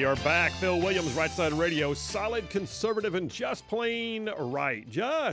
We are back. Phil Williams, Right Side Radio. Solid conservative and just plain right.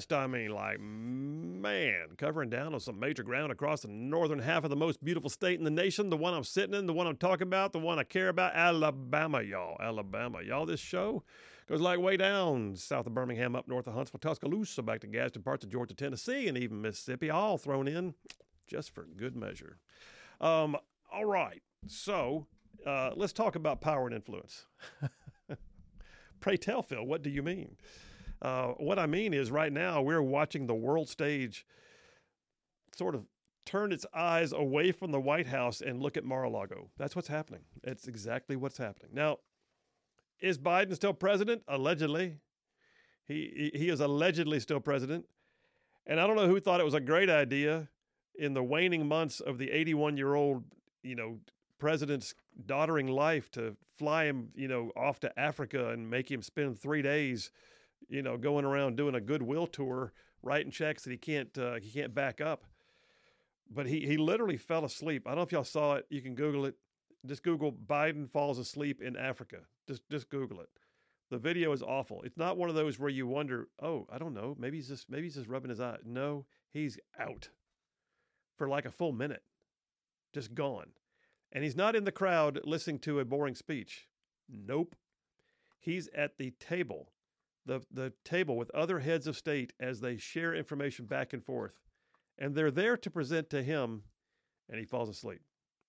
Covering down on some major ground across the northern half of the most beautiful state in the nation. The one I'm sitting in, the one I'm talking about, the one I care about. Alabama, y'all. Alabama. Y'all, this show goes like way down south of Birmingham, up north of Huntsville, Tuscaloosa, back to Gadsden, parts of Georgia, Tennessee, and even Mississippi, all thrown in just for good measure. All right. So let's talk about power and influence. Pray tell, Phil, what do you mean? What I mean is right now we're watching the world stage sort of turn its eyes away from the White House and look at Mar-a-Lago. That's what's happening. It's exactly what's happening. Now, is Biden still president? Allegedly. He is allegedly still president. And I don't know who thought it was a great idea in the waning months of the 81-year-old, president's doddering life to fly him, off to Africa and make him spend 3 days, going around doing a goodwill tour, writing checks that he can't back up. But he literally fell asleep. I don't know if y'all saw it. You can Google it. Just Google Biden falls asleep in Africa. Just Google it. The video is awful. It's not one of those where you wonder, oh, I don't know, maybe he's just rubbing his eye. No, he's out for like a full minute, just gone. And he's not in the crowd listening to a boring speech. Nope. He's at the table, the table with other heads of state as they share information back and forth. And they're there to present to him, and he falls asleep.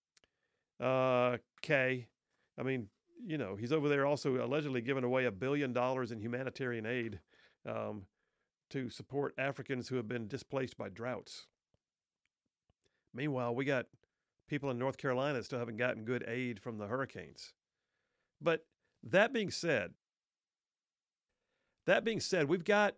He's over there also allegedly giving away $1 billion in humanitarian aid to support Africans who have been displaced by droughts. Meanwhile, we got people in North Carolina that still haven't gotten good aid from the hurricanes. But that being said, we've got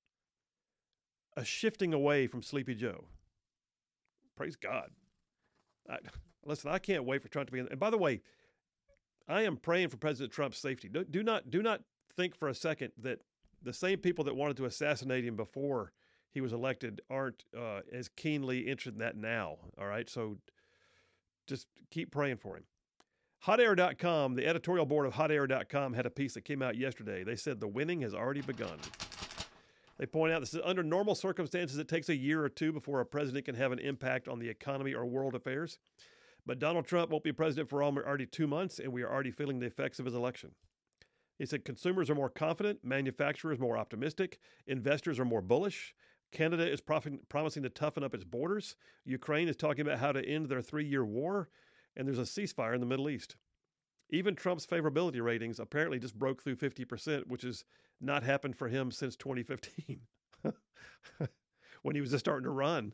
a shifting away from Sleepy Joe. Praise God. Listen, I can't wait for Trump to be in. And by the way, I am praying for President Trump's safety. Do not think for a second that the same people that wanted to assassinate him before he was elected aren't as keenly interested in that now. All right, so just keep praying for him. HotAir.com, the editorial board of HotAir.com had a piece that came out yesterday. They said the winning has already begun. They point out this is under normal circumstances, it takes a year or two before a president can have an impact on the economy or world affairs. But Donald Trump won't be president for already 2 months, and we are already feeling the effects of his election. He said consumers are more confident, manufacturers more optimistic, investors are more bullish. Canada is promising to toughen up its borders. Ukraine is talking about how to end their 3-year war, and there's a ceasefire in the Middle East. Even Trump's favorability ratings apparently just broke through 50%, which has not happened for him since 2015, when he was just starting to run.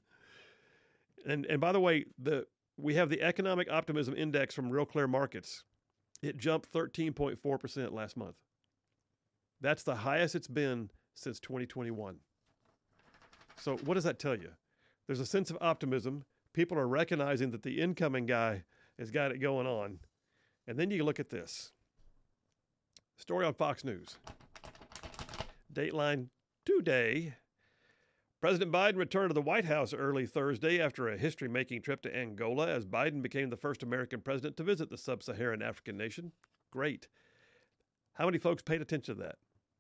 And by the way, we have the Economic Optimism Index from Real Clear Markets. It jumped 13.4% last month. That's the highest it's been since 2021. So what does that tell you? There's a sense of optimism. People are recognizing that the incoming guy has got it going on. And then you look at this. Story on Fox News. Dateline today. President Biden returned to the White House early Thursday after a history-making trip to Angola as Biden became the first American president to visit the sub-Saharan African nation. Great. How many folks paid attention to that?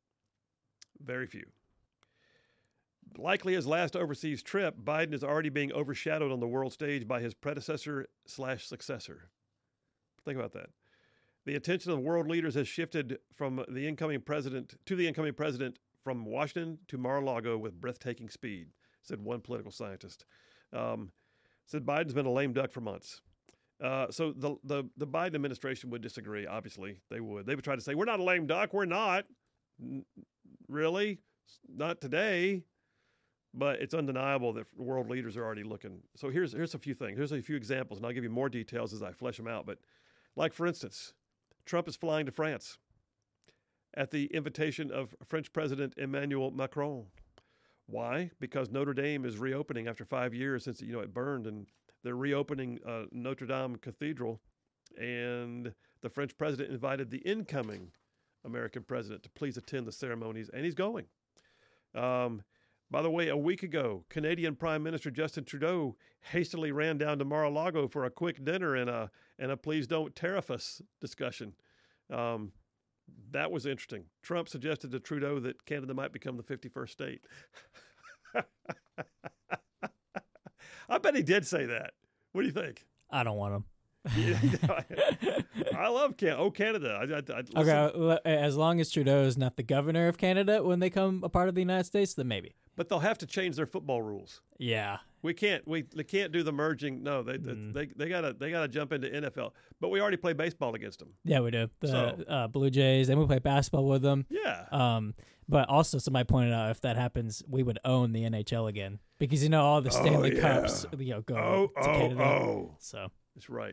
Very few. Likely his last overseas trip, Biden is already being overshadowed on the world stage by his predecessor/successor. Think about that. The attention of world leaders has shifted from the incoming president from Washington to Mar-a-Lago with breathtaking speed, said one political scientist. Said Biden's been a lame duck for months. So the Biden administration would disagree, obviously. They would. They would try to say, we're not a lame duck. We're not. Really? Not today. But it's undeniable that world leaders are already looking. So here's a few things. Here's a few examples, and I'll give you more details as I flesh them out. But like, for instance, Trump is flying to France at the invitation of French President Emmanuel Macron. Why? Because Notre Dame is reopening after 5 years since it burned, and they're reopening Notre Dame Cathedral, and the French president invited the incoming American president to please attend the ceremonies, and he's going. By the way, a week ago, Canadian Prime Minister Justin Trudeau hastily ran down to Mar-a-Lago for a quick dinner and a please don't tariff us discussion. That was interesting. Trump suggested to Trudeau that Canada might become the 51st state. I bet he did say that. What do you think? I don't want them. I love Canada. Okay, as long as Trudeau is not the governor of Canada when they become a part of the United States, then maybe. But they'll have to change their football rules. Yeah. They can't do the merging. No, they gotta jump into NFL. But we already play baseball against them. Yeah, we do. The Blue Jays, then we play basketball with them. Yeah. But also somebody pointed out if that happens, we would own the NHL again because all the Stanley Cups go to Canada. So that's right.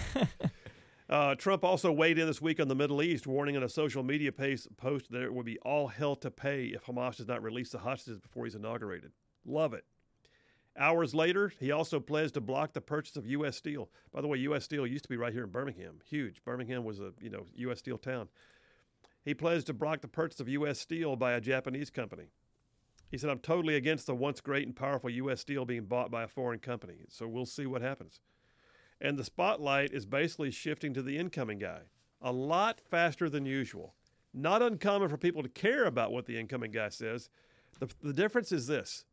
Trump also weighed in this week on the Middle East, warning in a social media post that it would be all hell to pay if Hamas does not release the hostages before he's inaugurated. Love it. Hours later, he also pledged to block the purchase of U.S. Steel. By the way, U.S. Steel used to be right here in Birmingham. Huge. Birmingham was a U.S. Steel town. He pledged to block the purchase of U.S. Steel by a Japanese company. He said, I'm totally against the once great and powerful U.S. Steel being bought by a foreign company. So we'll see what happens. And the spotlight is basically shifting to the incoming guy a lot faster than usual. Not uncommon for people to care about what the incoming guy says. The difference is this.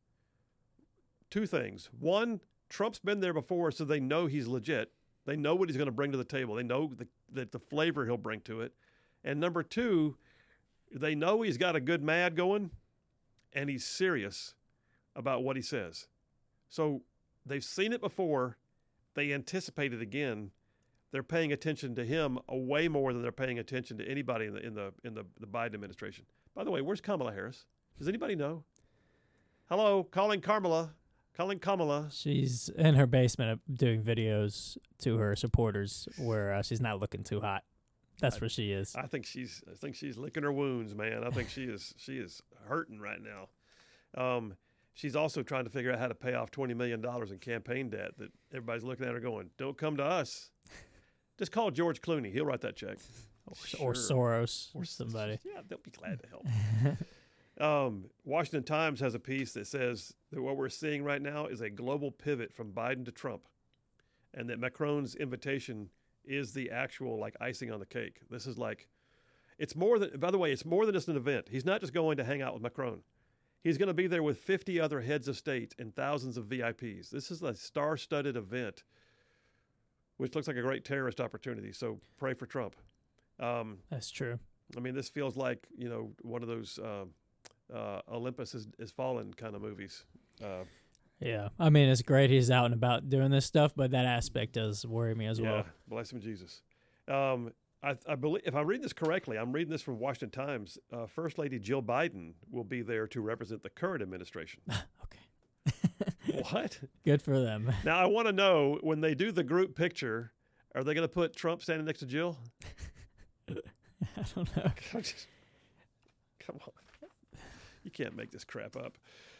Two things. One, Trump's been there before, so they know he's legit. They know what he's going to bring to the table. They know the flavor he'll bring to it. And number two, they know he's got a good mad going, and he's serious about what he says. So they've seen it before. They anticipate it again. They're paying attention to him way more than they're paying attention to anybody in the Biden administration. By the way, where's Kamala Harris? Does anybody know? Hello, calling Kamala. She's in her basement doing videos to her supporters where she's not looking too hot. That's where she is. I think she's licking her wounds, man. I think she is hurting right now. She's also trying to figure out how to pay off $20 million in campaign debt that everybody's looking at her going, don't come to us. Just call George Clooney. He'll write that check. Or Soros or somebody. Yeah, they'll be glad to help. Washington Times has a piece that says that what we're seeing right now is a global pivot from Biden to Trump, and that Macron's invitation is the actual icing on the cake. This is it's more than, by the way, it's more than just an event. He's not just going to hang out with Macron. He's going to be there with 50 other heads of state and thousands of VIPs. This is a star-studded event, which looks like a great terrorist opportunity. So pray for Trump. That's true. I mean, this feels like, one of those Olympus is fallen kind of movies. Yeah. I mean, it's great he's out and about doing this stuff, but that aspect does worry me as well. Yeah, bless him, Jesus. I believe, if I read this correctly, I'm reading this from Washington Times, First Lady Jill Biden will be there to represent the current administration. Okay. What? Good for them. Now, I want to know, when they do the group picture, are they going to put Trump standing next to Jill? I don't know. Come on. You can't make this crap up.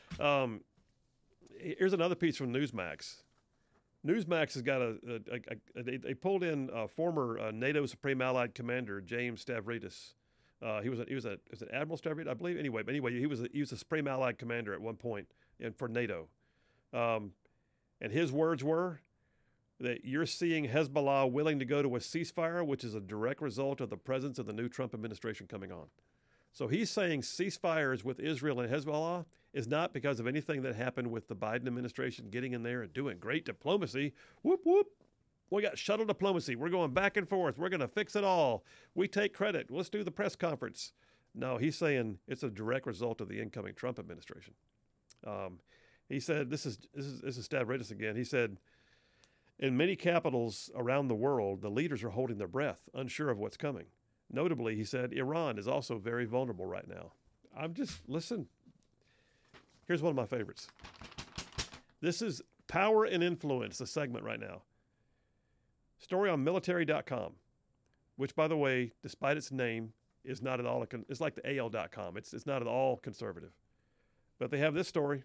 Here's another piece from Newsmax. Newsmax has got they pulled in former NATO Supreme Allied Commander James Stavridis. He was an Admiral Stavridis, I believe. Anyway, he was a Supreme Allied Commander at one point for NATO. And his words were that you're seeing Hezbollah willing to go to a ceasefire, which is a direct result of the presence of the new Trump administration coming on. So he's saying ceasefires with Israel and Hezbollah is not because of anything that happened with the Biden administration getting in there and doing great diplomacy. Whoop, whoop. We got shuttle diplomacy. We're going back and forth. We're going to fix it all. We take credit. Let's do the press conference. No, he's saying it's a direct result of the incoming Trump administration. He said, this is Stavridis again. He said, in many capitals around the world, the leaders are holding their breath, unsure of what's coming. Notably, he said, Iran is also very vulnerable right now. Listen. Here's one of my favorites. This is Power and Influence, the segment right now. Story on military.com, which, by the way, despite its name, is not at all, it's like the AL.com. It's not at all conservative. But they have this story.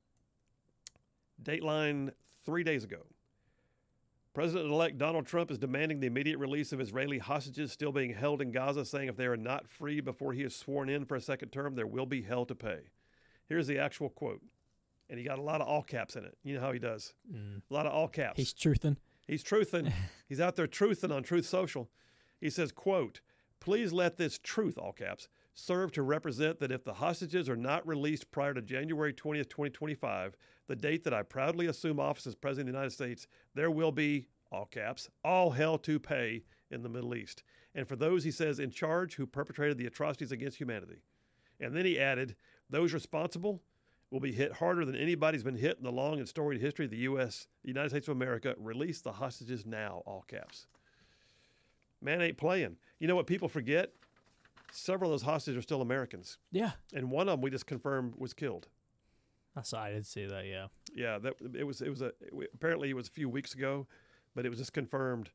Dateline 3 days ago. President-elect Donald Trump is demanding the immediate release of Israeli hostages still being held in Gaza, saying if they are not free before he is sworn in for a second term, there will be hell to pay. Here's the actual quote. And he got a lot of all caps in it. You know how he does. A lot of all caps. He's truthing. He's truthing. He's out there truthing on Truth Social. He says, quote, Please let this truth, all caps, serve to represent that if the hostages are not released prior to January 20th, 2025, the date that I proudly assume office as President of the United States, there will be, all caps, all hell to pay in the Middle East. And for those, he says, in charge who perpetrated the atrocities against humanity. And then he added, those responsible will be hit harder than anybody's been hit in the long and storied history of the U.S., the United States of America. Release the hostages now, all caps. Man ain't playing. You know what people forget? Several of those hostages are still Americans. Yeah. And one of them we just confirmed was killed. I did see that, yeah. Yeah, apparently it was a few weeks ago, but it was just confirmed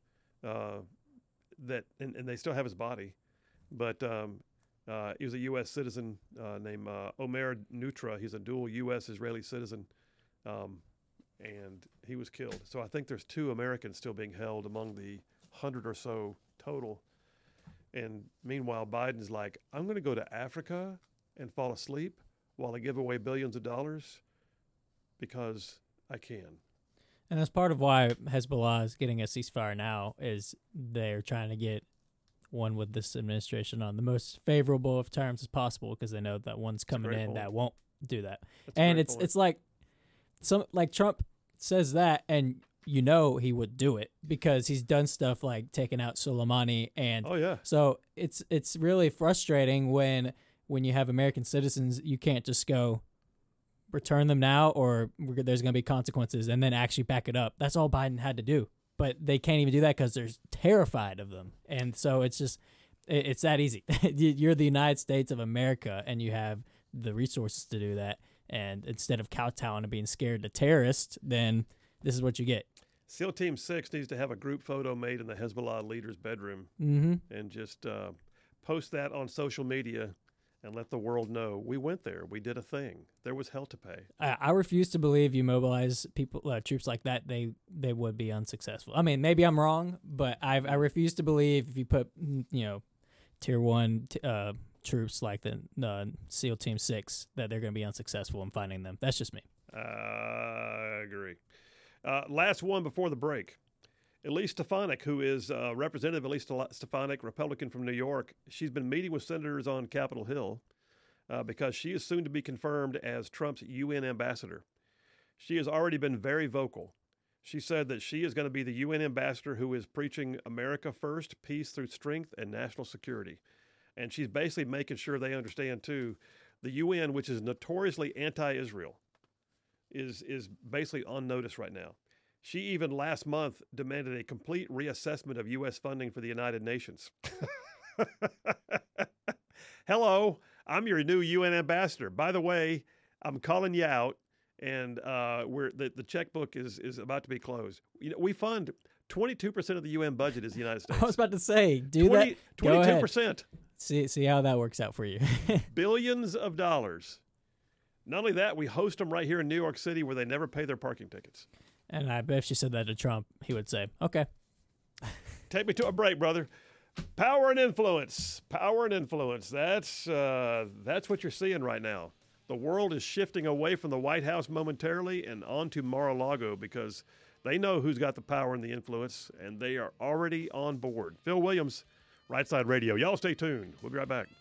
that, and they still have his body, but he was a U.S. citizen named Omer Nutra. He's a dual U.S.-Israeli citizen, and he was killed. So I think there's 2 Americans still being held among the 100 or so total. And meanwhile, Biden's like, I'm going to go to Africa and fall asleep while I give away billions of dollars because I can. And that's part of why Hezbollah is getting a ceasefire now, is they're trying to get one with this administration on the most favorable of terms as possible, because they know that one's coming in that won't do that. And it's like Trump says that, and you know he would do it because he's done stuff like taking out Soleimani, and so it's really frustrating when you have American citizens, you can't just go return them now or there's going to be consequences and then actually back it up. That's all Biden had to do, but they can't even do that because they're terrified of them. And so it's that easy. You're the United States of America and you have the resources to do that. And instead of kowtowing and being scared to terrorists, then this is what you get. SEAL Team 6 needs to have a group photo made in the Hezbollah leader's bedroom and just post that on social media and let the world know we went there. We did a thing. There was hell to pay. I refuse to believe you mobilize troops like that, they would be unsuccessful. I mean, maybe I'm wrong, but I refuse to believe if you put tier 1 troops like the SEAL Team 6 that they're going to be unsuccessful in finding them. That's just me. I agree. Last one before the break. Elise Stefanik, who is Representative Elise Stefanik, Republican from New York, she's been meeting with senators on Capitol Hill because she is soon to be confirmed as Trump's UN ambassador. She has already been very vocal. She said that she is going to be the UN ambassador who is preaching America first, peace through strength, and national security. And she's basically making sure they understand, too, the UN, which is notoriously anti-Israel, is basically on notice right now. She even last month demanded a complete reassessment of U.S. funding for the United Nations. Hello, I'm your new UN ambassador. By the way, I'm calling you out, and the checkbook is about to be closed. We fund 22% of the UN budget is the United States. I was about to say, 22%. See how that works out for you. Billions of dollars. Not only that, we host them right here in New York City where they never pay their parking tickets. And I bet if she said that to Trump, he would say, okay. Take me to a break, brother. Power and influence. Power and influence. That's what you're seeing right now. The world is shifting away from the White House momentarily and onto Mar-a-Lago because they know who's got the power and the influence, and they are already on board. Phil Williams, Right Side Radio. Y'all stay tuned. We'll be right back.